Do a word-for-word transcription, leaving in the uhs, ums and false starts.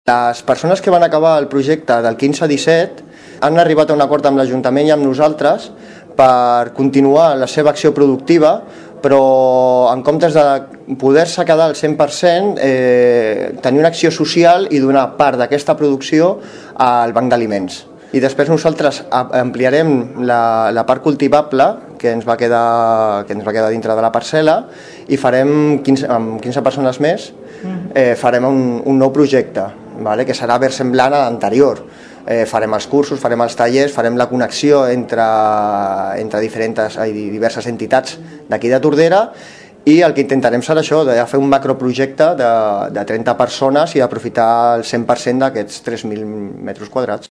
Les persones que van acabar el projecte del quinze disset han arribat a un acord amb l'Ajuntament i amb nosaltres per continuar la seva acció productiva, però en comptes de poder-se quedar al cent per cent, eh, tenir una acció social i donar part d'aquesta producció al banc d'aliments. I després nosaltres ampliarem la, la part cultivable que ens va quedar, que ens va quedar dintre de la parcel·la i farem quinze, amb quinze persones més eh, farem un, un nou projecte, vale? Que serà vers semblant a l'anterior. Eh, farem els cursos, farem els tallers, farem la connexió entre, entre diferents, diverses entitats d'aquí de Tordera, i el que intentarem serà això, de fer un macroprojecte de, de trenta persones i aprofitar el cent per cent d'aquests tres mil metres quadrats.